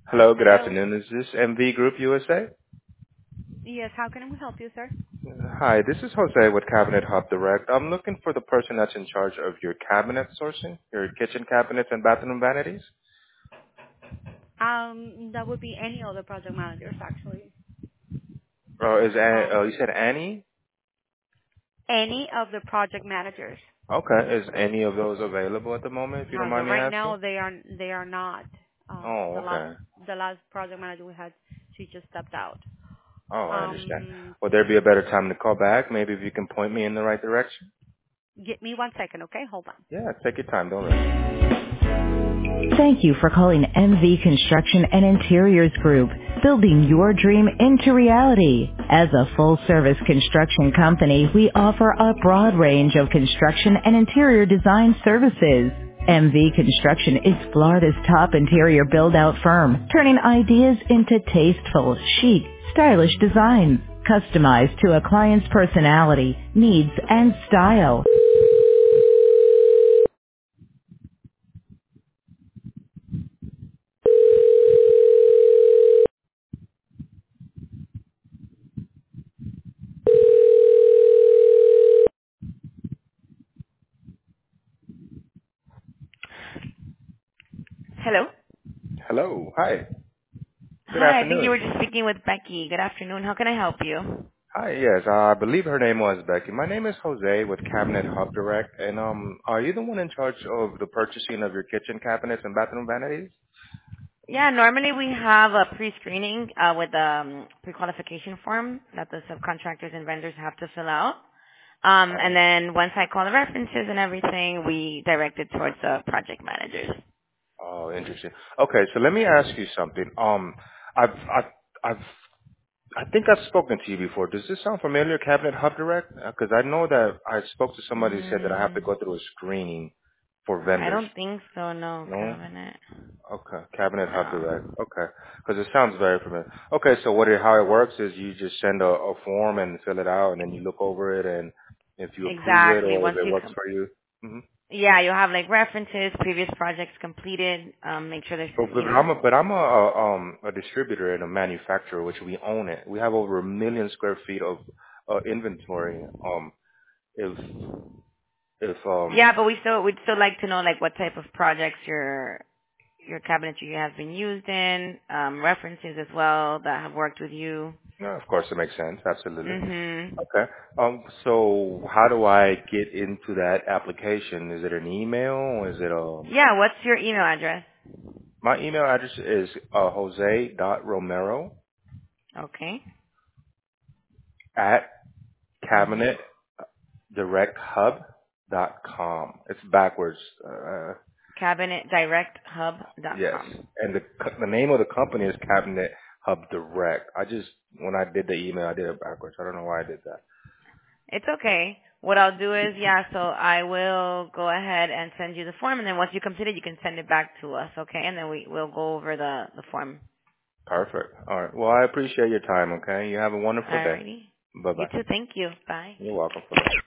Hello, good Hello. afternoon. Is this MV Group USA? Yes, how can we help you, sir? Hi, this is Jose with Cabinet Hub Direct. I'm looking for the person that's in charge of your cabinet sourcing, your kitchen cabinets and bathroom vanities. That would be any other project managers, actually. You said Annie? Any of the project managers. Okay. Is any of those available at the moment, if you don't As of mind me right asking? now, they are not. The Oh, last okay. the last project manager we had, she just stepped out. Oh, I understand. Um, Would there be a better time to call back? Maybe if you can point me in the right direction? Give me 1 second, okay? Hold on. Yeah, take your time. Don't rush. Thank you for calling MV Construction and Interiors Group, building your dream into reality. As a full-service construction company, we offer a broad range of construction and interior design services. MV Construction is Florida's top interior build-out firm, turning ideas into tasteful, chic, stylish designs, customized to a client's personality, needs, and style. Hello. Hello. Hi. Good Hi, I think you afternoon. were just speaking with Becky. Good afternoon. How can I help you? Hi, yes, I believe her name was Becky. My name is Jose with Cabinet Hub Direct, and are you the one in charge of the purchasing of your kitchen cabinets and bathroom vanities? Yeah, normally we have a pre-screening with a pre-qualification form that the subcontractors and vendors have to fill out. And Oh, then once I call the references and everything, we direct it towards the project managers. oh, interesting. Okay, so let me ask you something. I've, I've, I've, I think I've spoken to you before. Does this sound familiar, Cabinet Hub Direct? Because I know that I spoke to somebody who said that I have to Mm, go through a screening for I vendors. don't think so, no, No? cabinet. Okay, Cabinet Hub No. Direct. Okay, because it sounds very familiar. Okay, so how it works is you just send a form and fill it out, and then you look over it, and if you approve it Exactly. or if Once it you works for you. hmm yeah, you'll have like references, previous projects completed, make sure there's, But, you but know. I'm a distributor and a manufacturer, which we own it. We have over 1 million square feet of inventory. If if Yeah, but we'd still like to know like what type of projects your cabinetry has been used in, references as well that have worked with you. no, of course it makes sense, absolutely. Mhm. Okay. So how do I get into that application? Is it an email? Is it Yeah, what's your email address? my email address is Jose.Romero Okay. at Mhm. cabinetdirecthub.com. It's backwards. Yes. cabinetdirecthub.com. And the name of the company is Cabinet Hub Direct. When I did the email, I did it backwards. I don't know why I did that. It's okay. What I'll do is, yeah, so I will go ahead and send you the form, and then once you complete it, you can send it back to us, okay? And then we'll go over the form. Perfect. All right. Well, I appreciate your time, okay? You have a wonderful day. Alrighty. You Bye-bye. too. Thank you. Bye. You're welcome. Bye-bye.